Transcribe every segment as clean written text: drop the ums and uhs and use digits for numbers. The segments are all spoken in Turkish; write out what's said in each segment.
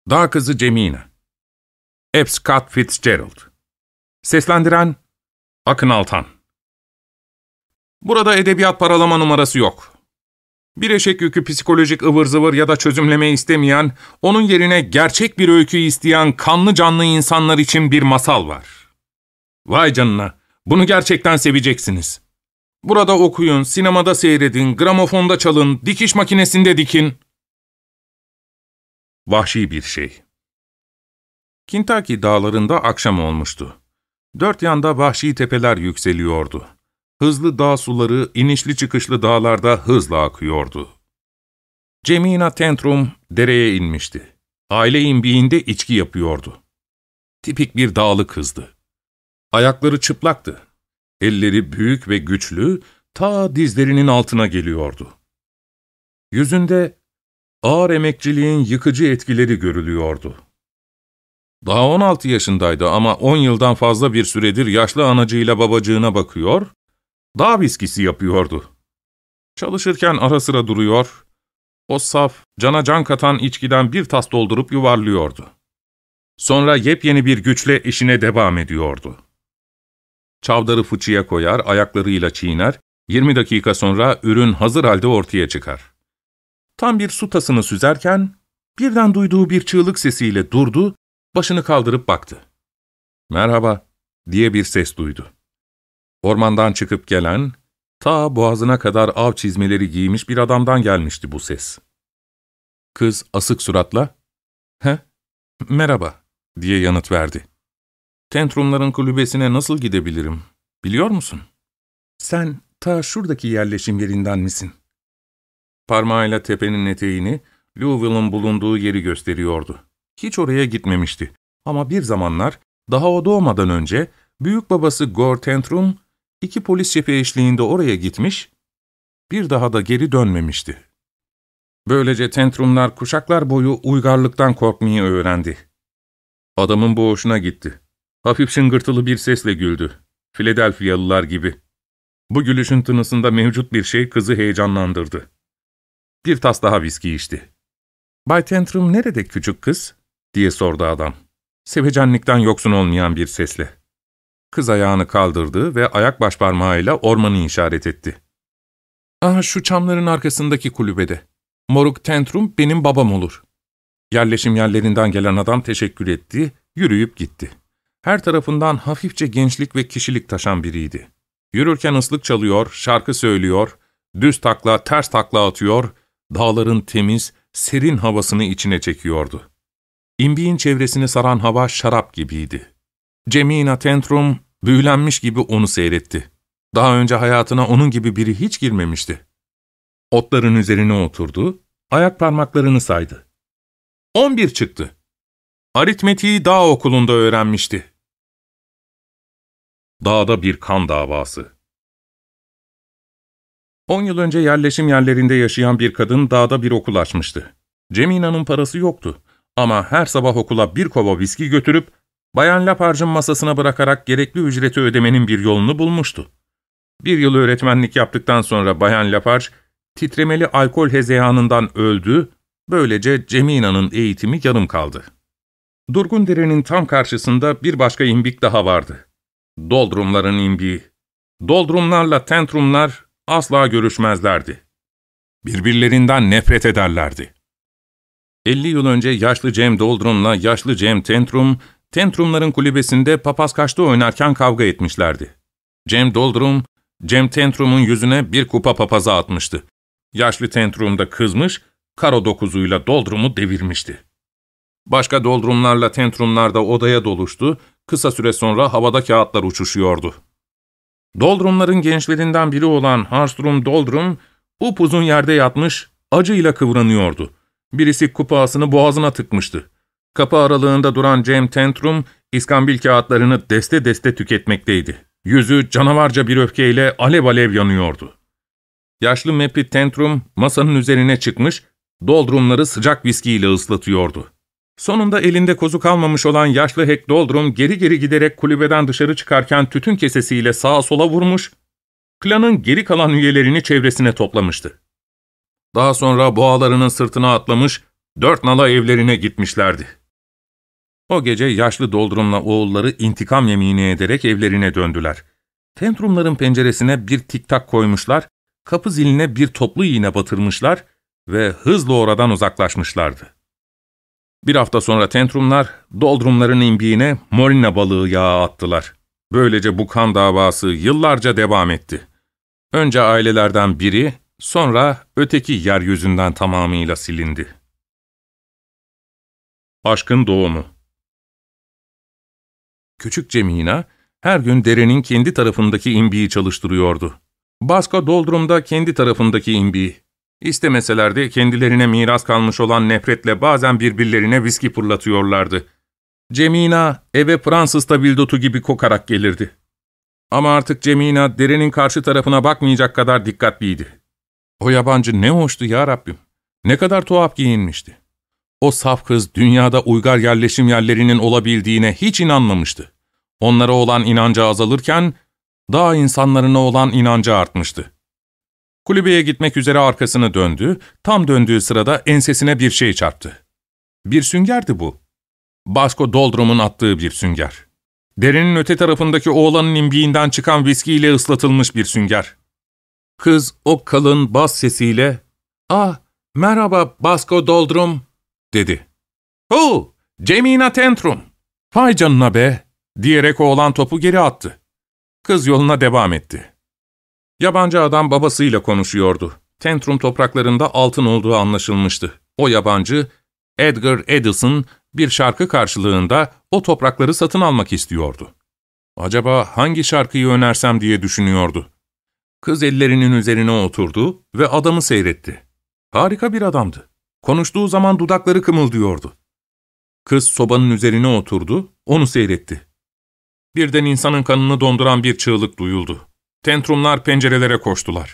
Dağ Kızı Cemina. F. Scott Fitzgerald. Seslendiren Akın Altan. Burada edebiyat paralama numarası yok. Bir eşek yükü psikolojik ıvır zıvır ya da çözümleme istemeyen, onun yerine gerçek bir öykü isteyen kanlı canlı insanlar için bir masal var. Vay canına, bunu gerçekten seveceksiniz. Burada okuyun, sinemada seyredin, gramofonda çalın, dikiş makinesinde dikin. Vahşi bir şey. Kentucky dağlarında akşam olmuştu. Dört yanda vahşi tepeler yükseliyordu. Hızlı dağ suları inişli çıkışlı dağlarda hızla akıyordu. Cemina Tantrum dereye inmişti. Aile imbiğinde içki yapıyordu. Tipik bir dağlı kızdı. Ayakları çıplaktı. Elleri büyük ve güçlü, ta dizlerinin altına geliyordu. Yüzünde ağır emekçiliğin yıkıcı etkileri görülüyordu. Daha 16 yaşındaydı ama 10 yıldan fazla bir süredir yaşlı anacığıyla babacığına bakıyor, dağ viskisi yapıyordu. Çalışırken ara sıra duruyor, o saf, cana can katan içkiden bir tas doldurup yuvarlıyordu. Sonra yepyeni bir güçle işine devam ediyordu. Çavdarı fıçıya koyar, ayaklarıyla çiğner, 20 dakika sonra ürün hazır halde ortaya çıkar. Tam bir su tasını süzerken, birden duyduğu bir çığlık sesiyle durdu, başını kaldırıp baktı. "Merhaba," diye bir ses duydu. Ormandan çıkıp gelen, ta boğazına kadar av çizmeleri giymiş bir adamdan gelmişti bu ses. Kız asık suratla, "Merhaba," diye yanıt verdi. "Tantrumların kulübesine nasıl gidebilirim, biliyor musun?" "Sen ta şuradaki yerleşim yerinden misin?" Parmağıyla tepenin eteğini, Louisville'ın bulunduğu yeri gösteriyordu. Hiç oraya gitmemişti. Ama bir zamanlar, daha o doğmadan önce, büyük babası Gore Tantrum, 2 polis şefi eşliğinde oraya gitmiş, bir daha da geri dönmemişti. Böylece Tantrumlar kuşaklar boyu uygarlıktan korkmayı öğrendi. Adamın bu hoşuna gitti. Hafif şıngırtılı bir sesle güldü. Philadelphialılar gibi. Bu gülüşün tınısında mevcut bir şey kızı heyecanlandırdı. Bir tas daha viski içti. "Bay Tantrum nerede küçük kız?" diye sordu adam. Sevecenlikten yoksun olmayan bir sesle. Kız ayağını kaldırdı ve ayak başparmağıyla ormanı işaret etti. Şu çamların arkasındaki kulübede. Moruk Tantrum benim babam olur." Yerleşim yerlerinden gelen adam teşekkür etti, yürüyüp gitti. Her tarafından hafifçe gençlik ve kişilik taşan biriydi. Yürürken ıslık çalıyor, şarkı söylüyor, düz takla, ters takla atıyor, dağların temiz, serin havasını içine çekiyordu. İmbiğin çevresini saran hava şarap gibiydi. Cemina Tantrum büyülenmiş gibi onu seyretti. Daha önce hayatına onun gibi biri hiç girmemişti. Otların üzerine oturdu, ayak parmaklarını saydı. 11 çıktı. Aritmetiği dağ okulunda öğrenmişti. Dağda bir kan davası. 10 yıl önce yerleşim yerlerinde yaşayan bir kadın dağda bir okul açmıştı. Cemina'nın parası yoktu ama her sabah okula bir kova viski götürüp Bayan Laparge'ın masasına bırakarak gerekli ücreti ödemenin bir yolunu bulmuştu. Bir yıl öğretmenlik yaptıktan sonra Bayan Laparge titremeli alkol hezeyanından öldü, böylece Cemina'nın eğitimi yarım kaldı. Durgundere'nin tam karşısında bir başka imbik daha vardı. Doldrumların imbiği. Doldrumlarla Tantrumlar asla görüşmezlerdi. Birbirlerinden nefret ederlerdi. 50 yıl önce yaşlı Cem Doldrum'la yaşlı Cem Tantrum, Tantrumların kulübesinde papaz kaçta oynarken kavga etmişlerdi. Cem Doldrum, Cem Tantrum'un yüzüne bir kupa papaza atmıştı. Yaşlı Tantrum da kızmış, karo dokuzuyla Doldrum'u devirmişti. Başka Doldrumlarla Tantrumlar da odaya doluştu, kısa süre sonra havada kağıtlar uçuşuyordu. Doldrumların gençlerinden biri olan Harstrum Doldrum, upuzun yerde yatmış, acıyla kıvranıyordu. Birisi kupasını boğazına tıkmıştı. Kapı aralığında duran Cem Tantrum, iskambil kağıtlarını deste deste tüketmekteydi. Yüzü canavarca bir öfkeyle alev alev yanıyordu. Yaşlı Meppy Tantrum masanın üzerine çıkmış, Doldrumları sıcak viskiyle ıslatıyordu. Sonunda elinde kozu kalmamış olan yaşlı Hack Doldrum geri geri giderek kulübeden dışarı çıkarken tütün kesesiyle sağa sola vurmuş, klanın geri kalan üyelerini çevresine toplamıştı. Daha sonra boğalarının sırtına atlamış, Dört nala evlerine gitmişlerdi. O gece yaşlı doldurumla oğulları intikam yemini ederek evlerine döndüler. Tentrumların penceresine bir tiktak koymuşlar, kapı ziline bir toplu iğne batırmışlar ve hızla oradan uzaklaşmışlardı. Bir hafta sonra tentrumlar, doldurumların imbiğine morina balığı yağı attılar. Böylece bu kan davası yıllarca devam etti. Önce ailelerden biri, sonra öteki yeryüzünden tamamıyla silindi. Aşkın doğumu. Küçük Cemina, her gün derenin kendi tarafındaki imbiği çalıştırıyordu. Basko doldurumda kendi tarafındaki imbiği. İstemeseler de kendilerine miras kalmış olan nefretle bazen birbirlerine viski fırlatıyorlardı. Cemina eve Fransız tabildotu gibi kokarak gelirdi. Ama artık Cemina derenin karşı tarafına bakmayacak kadar dikkatliydi. O yabancı ne hoştu ya Rabbim. Ne kadar tuhaf giyinmişti. O saf kız dünyada uygar yerleşim yerlerinin olabildiğine hiç inanmamıştı. Onlara olan inancı azalırken dağ insanlarına olan inancı artmıştı. Kulübeye gitmek üzere arkasını döndü, tam döndüğü sırada ensesine bir şey çarptı. Bir süngerdi bu. Basko doldurum'un attığı bir sünger. Derenin öte tarafındaki oğlanın imbiğinden çıkan viskiyle ıslatılmış bir sünger. Kız o kalın bas sesiyle, ''Ah, merhaba Basko Doldrum'' dedi. ''Oh, Cemina Tentrum, vay canına be'' diyerek oğlan topu geri attı. Kız yoluna devam etti. Yabancı adam babasıyla konuşuyordu. Tentrum topraklarında altın olduğu anlaşılmıştı. O yabancı, Edgar Addison, bir şarkı karşılığında o toprakları satın almak istiyordu. Acaba hangi şarkıyı önersem diye düşünüyordu. Kız ellerinin üzerine oturdu ve adamı seyretti. Harika bir adamdı. Konuştuğu zaman dudakları kımıldıyordu. Kız sobanın üzerine oturdu, onu seyretti. Birden insanın kanını donduran bir çığlık duyuldu. Tentrumlar pencerelere koştular.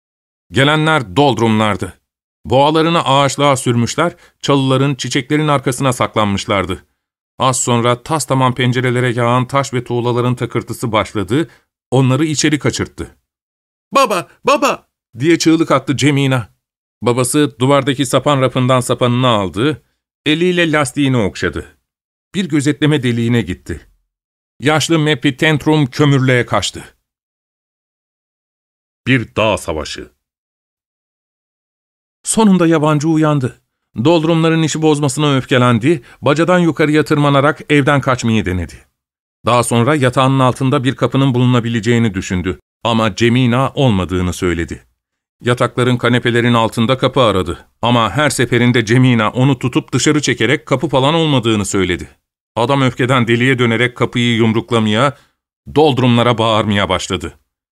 Gelenler doldurumlardı. Boğalarını ağaçlığa sürmüşler, çalıların, çiçeklerin arkasına saklanmışlardı. Az sonra tas tamam pencerelere yağan taş ve tuğlaların takırtısı başladı, onları içeri kaçırttı. ''Baba, baba!'' diye çığlık attı Cemina. Babası duvardaki sapan rafından sapanını aldı, eliyle lastiğini okşadı. Bir gözetleme deliğine gitti. Yaşlı Mepi Tentrum kömürlüğe kaçtı. Bir dağ savaşı. Sonunda yabancı uyandı. Doldurumların işi bozmasına öfkelendi, bacadan yukarıya tırmanarak evden kaçmayı denedi. Daha sonra yatağının altında bir kapının bulunabileceğini düşündü ama Cemina olmadığını söyledi. Yatakların, kanepelerin altında kapı aradı ama her seferinde Cemina onu tutup dışarı çekerek kapı falan olmadığını söyledi. Adam öfkeden deliye dönerek kapıyı yumruklamaya, doldurumlara bağırmaya başladı.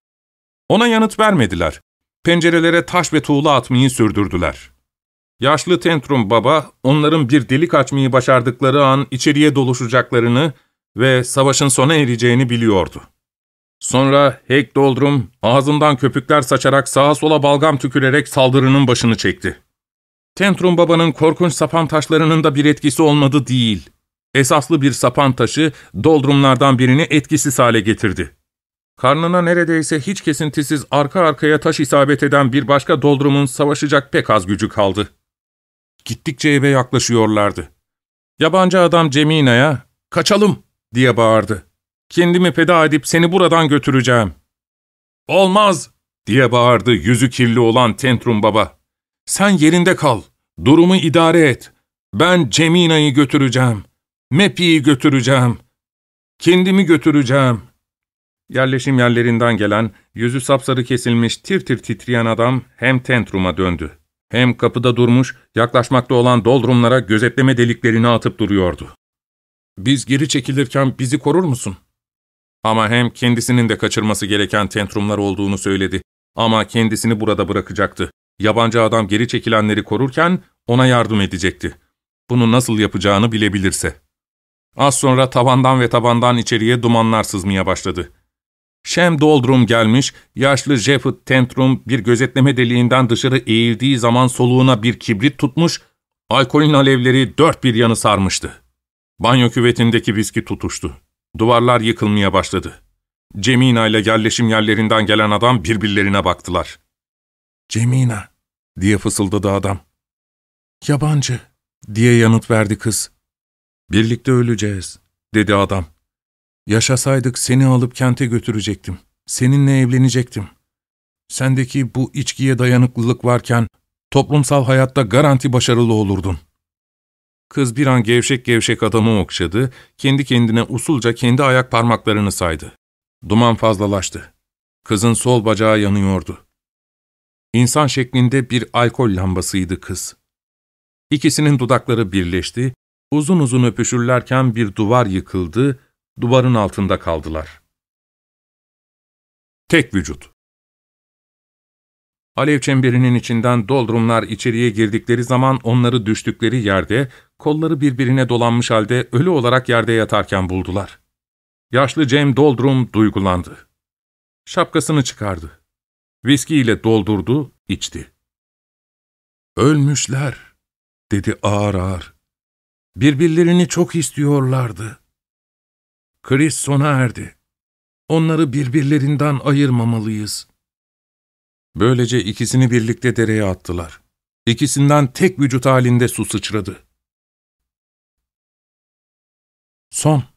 Ona yanıt vermediler. Pencerelere taş ve tuğla atmayı sürdürdüler. Yaşlı Tentrum baba, onların bir delik açmayı başardıkları an içeriye doluşacaklarını ve savaşın sona ereceğini biliyordu. Sonra Hek Doldrum ağzından köpükler saçarak sağa sola balgam tükürerek saldırının başını çekti. Tentrum babanın korkunç sapan taşlarının da bir etkisi olmadı değil. Esaslı bir sapan taşı doldurumlardan birini etkisiz hale getirdi. Karnına neredeyse hiç kesintisiz arka arkaya taş isabet eden bir başka doldurumun savaşacak pek az gücü kaldı. Gittikçe eve yaklaşıyorlardı. Yabancı adam Cemina'ya, ''Kaçalım!'' diye bağırdı. ''Kendimi feda edip seni buradan götüreceğim.'' ''Olmaz!'' diye bağırdı yüzü kirli olan Tentrum baba. ''Sen yerinde kal, durumu idare et. Ben Cemina'yı götüreceğim, Mepi'yi götüreceğim, kendimi götüreceğim.'' Yerleşim yerlerinden gelen, yüzü sapsarı kesilmiş, tir tir titreyen adam hem Tentrum'a döndü. Hem kapıda durmuş, yaklaşmakta olan doldurumlara gözetleme deliklerini atıp duruyordu. ''Biz geri çekilirken bizi korur musun?'' Ama hem kendisinin de kaçırması gereken tentrumlar olduğunu söyledi. Ama kendisini burada bırakacaktı. Yabancı adam geri çekilenleri korurken ona yardım edecekti. Bunu nasıl yapacağını bilebilirse. Az sonra tavandan içeriye dumanlar sızmaya başladı. Shem Doldrum gelmiş, yaşlı Jeffet Tentrum bir gözetleme deliğinden dışarı eğildiği zaman soluğuna bir kibrit tutmuş, alkolün alevleri dört bir yanı sarmıştı. Banyo küvetindeki viski tutuştu. Duvarlar yıkılmaya başladı. Cemina ile yerleşim yerlerinden gelen adam birbirlerine baktılar. ''Cemina'' diye fısıldadı adam. ''Yabancı'' diye yanıt verdi kız. Birlikte öleceğiz, dedi adam. Yaşasaydık seni alıp kente götürecektim. Seninle evlenecektim. Sendeki bu içkiye dayanıklılık varken toplumsal hayatta garanti başarılı olurdun. Kız bir an gevşek gevşek adamı okşadı, kendi kendine usulca kendi ayak parmaklarını saydı. Duman fazlalaştı. Kızın sol bacağı yanıyordu. İnsan şeklinde bir alkol lambasıydı kız. İkisinin dudakları birleşti, uzun uzun öpüşürlerken bir duvar yıkıldı, duvarın altında kaldılar. Tek vücut. Alev çemberinin içinden doldrumlar içeriye girdikleri zaman onları düştükleri yerde, kolları birbirine dolanmış halde ölü olarak yerde yatarken buldular. Yaşlı Cem Doldrum duygulandı. Şapkasını çıkardı. Viskiyle doldurdu, içti. "Ölmüşler," dedi ağır ağır. "Birbirlerini çok istiyorlardı. Kriz sona erdi. Onları birbirlerinden ayırmamalıyız." Böylece ikisini birlikte dereye attılar. İkisinden tek vücut halinde su sıçradı. Son.